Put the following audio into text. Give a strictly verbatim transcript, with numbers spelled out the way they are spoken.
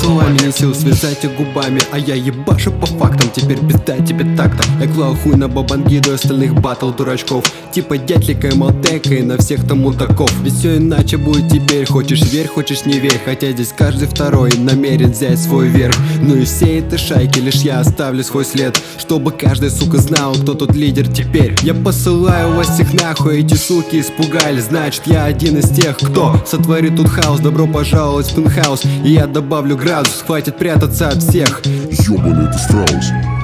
словами не сил связать их губами, а я ебашу по фактам. Теперь пизда тебе так-то. Я клал хуй на бабангиду и остальных батл дурачков, типа Дятлика и Малтека и на всех там мудаков. Ведь все иначе будет теперь. Хочешь верь, хочешь не верь, хотя здесь каждый второй намерен взять свой верх. Ну и всей этой шайки лишь я оставлю свой след, чтобы каждый, сука, знал, кто тут лидер теперь. Я посылаю вас всех нахуй, эти суки испугались. Значит, я один из тех, кто сотворит тут хаос. Добро пожаловать в пентхаус, и я добавлю градус. Хватит прятаться от всех. Ёбаный ты страус.